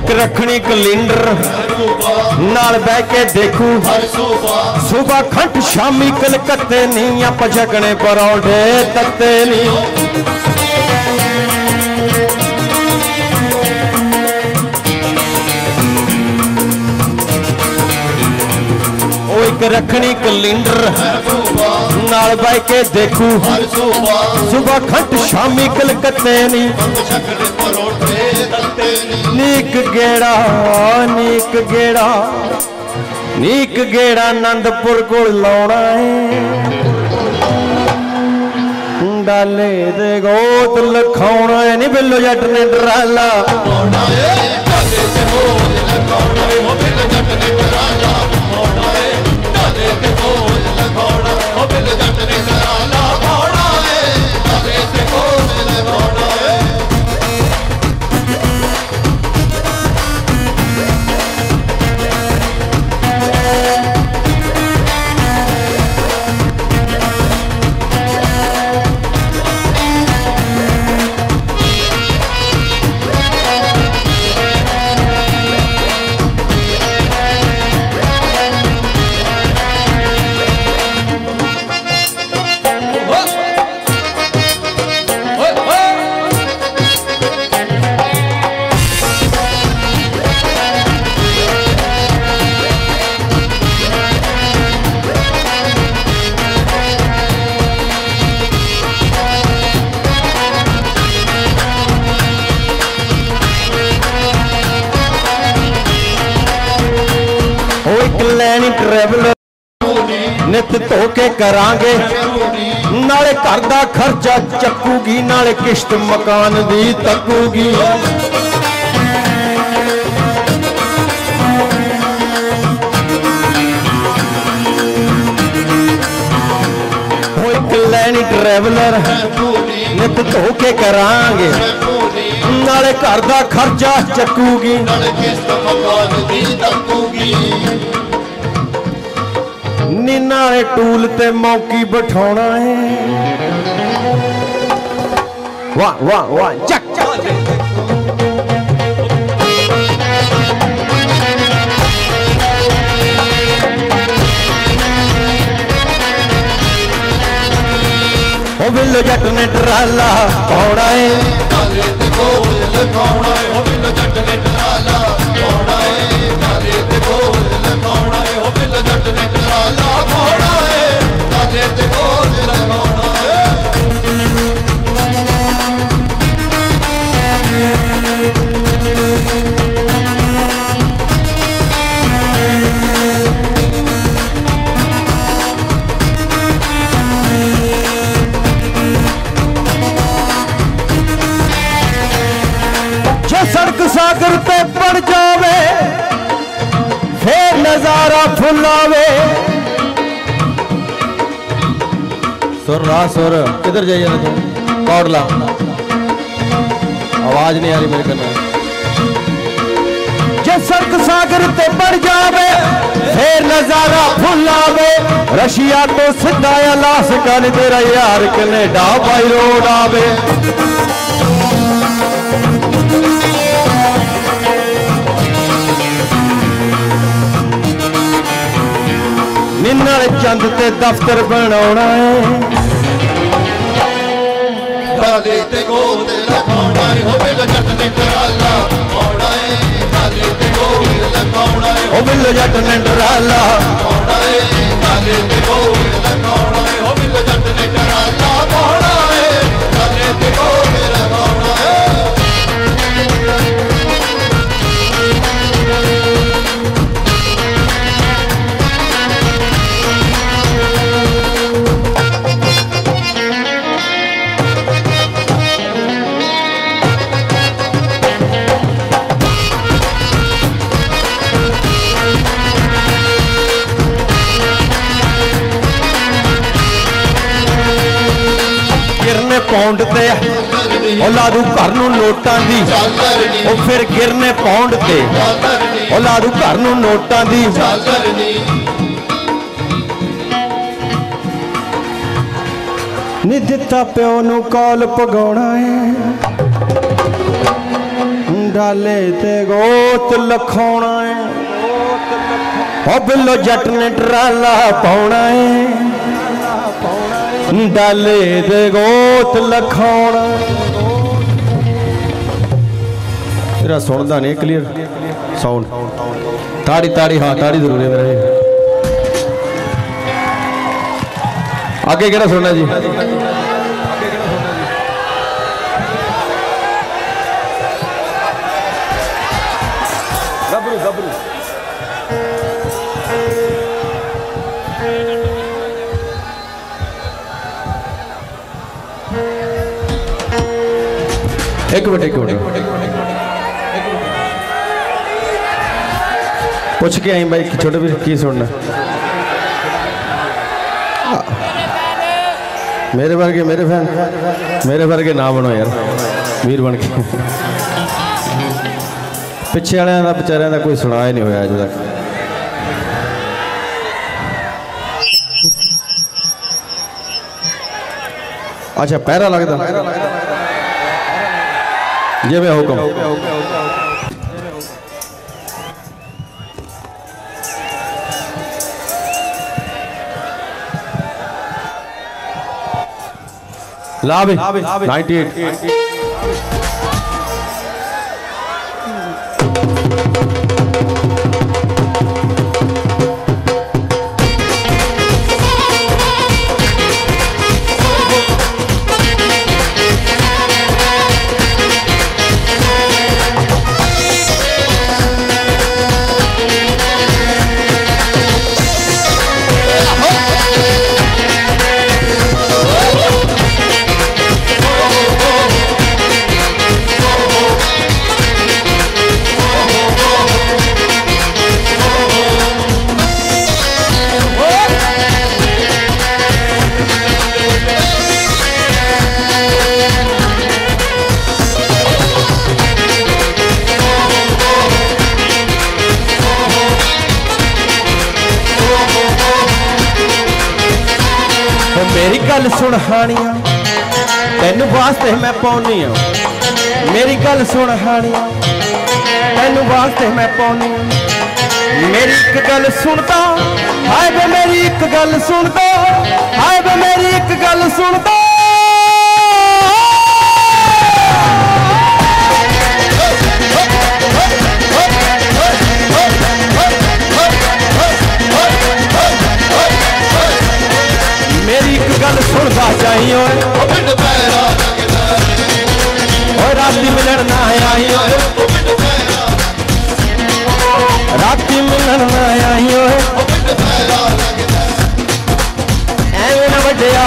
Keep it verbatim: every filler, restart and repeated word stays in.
एक रखनी कैलेंडर नाल बह के देखू सुबह खंड शामी कलकत्ते नी आप जगने परौंठे तत्ते नी एक रखनी कैलेंडर नाल बह के देखू सुबह खंड शामी कलकत्ते नी नीक गेड़ा नीक गेड़ा नीक गेड़ा आनंदपुर को लाउणा है डाले दे गोत लखाउणा है नी बिल्लो जट ने डराला नित धो के करांगे नाले घर दा खर्चा चकूगी नाले किश्त मकान दी तकूगी लैनी ट्रैवलर नित धो के करांगे नाले घर दा खर्चा चकूगी नाले किश्त मकान दी तकूगी नीना टूल ते मौकी बिठाना है वाह वाह वाह चक चक ओ बिल्लो जट ने टराला पाउणा है काले ते बोल लखाउणा है ओ बिल्लो जट ने टराला पाउणा है काले ते बोल लखाउणा है ओ बिल्लो जट ने टराला पाउणा है काले ते बोल लखाउणा है सड़क सागर पे पड़ जावे फिर नजारा फुलावे सुर रहा सुर किधर जाइए ना तुम कौड़ ला आवाज नहीं आ रही मेरे कन्ने जे सड़क सागर पे पड़ जावे फिर नजारा फुलावे रशिया तो सीधा लाश कर तेरा यार कनेडा बाई रोड आवे निन्नाले चंद ते दफ्तर बनाना है काले ते गोद लगाउणा है ओ बिल्लो जट ने टराला पाउणा है काले ते गोद लगाउणा है ओ बिल्लो जट ने टराला पाउणा है काले ते गोद लगाउणा है ओ बिल्लो जट ने टराला पाउणा है काले ते गोद लगाउणा है पौंड ते औलादू घर नूं नोटां दी ओ फिर गिरने पौंड ते औलादू घर नूं नोटां दी नी दिता प्यो नूं कॉल पगाउणा है डाले ते गोत लखाउणा है ओ बिल्लो जट ने ट्राला पाउणा है डाले ते गोत लखाउणा। तेरा सुनदा नहीं क्लियर साउंड ताड़ी ताड़ी हाँ ताड़ी जरूर है मेरे। आगे केड़ा सुनना जी गबरू गबरू एक मिनट एक मिनट पूछ के आई भाई छोटे भी की सुनना मेरे वर्गे मेरे फैन मेरे वर्गे ना बनो यार वीर बन के पिछे वाले का बेचारिया का कोई सुना ही नहीं होया अज तक। अच्छा पहरा लगता जे मैं हुक्म ला भी नाइन्टी एट मेरी गल सुन हानिया तेन वास्ते मैं पाउनी हाँ मेरी गल सुन हानिया तेन वास्ते मैं पाउनी हाँ मेरी एक गल सुनता हाय वे मेरी एक गल सुनता हाय वे मेरी एक गल सुनता मेरी एक गल सुनता चाहिए राती मिलन ना आई राती मिलन ना आई एवं न वड्या